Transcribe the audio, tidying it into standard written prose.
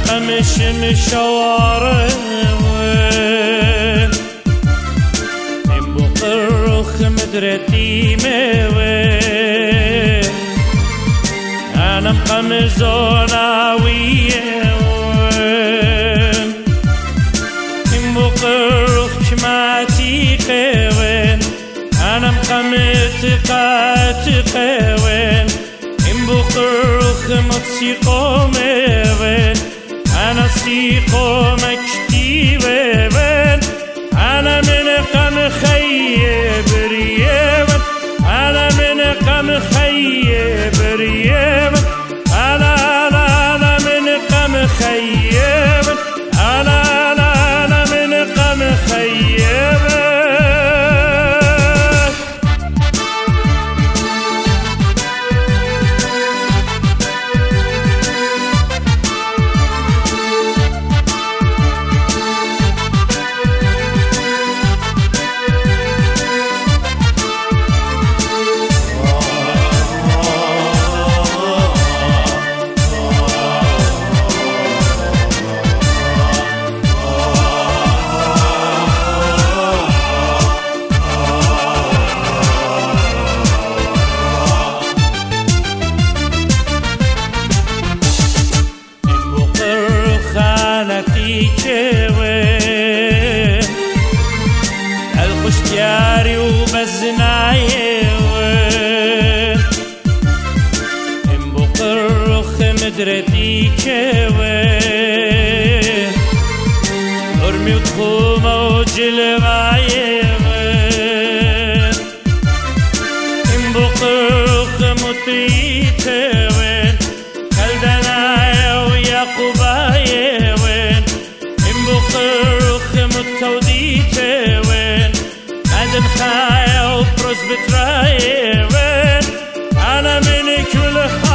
قمش مشواره این بقرخ مدرتي موين أنا مقمزونا ويين إن بقرخ كماتي قوين أنا مقمت قاتي قوين إن بقرخ متسيقو موين أنا سيقو مكتي وين أنا من قم خيب ريبن أنا من قم خيب ريبن أنا من قم خيب أنا من قم خيب الخشتياري وبزنايوين إن بقرخ مدرتي كوين أرمي وتخومة وجلبايوين إن بقرخ مطيتوين كالدنايا وياقوبايوين إن بقرخ متوديتوين عندن خايا وبروز بترايوين أنا من كل